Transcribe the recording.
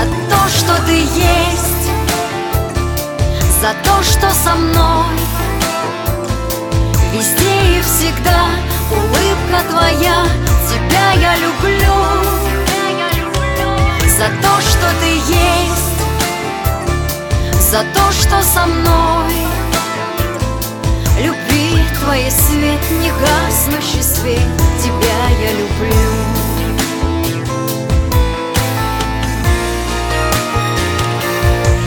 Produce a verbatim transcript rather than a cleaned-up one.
за то, что ты есть, за то, что со мной везде и всегда. Улыбка твоя, тебя я люблю, за то, что ты есть, за то, что со мной. Любви твоей свет, не гаснущий свет, тебя я люблю.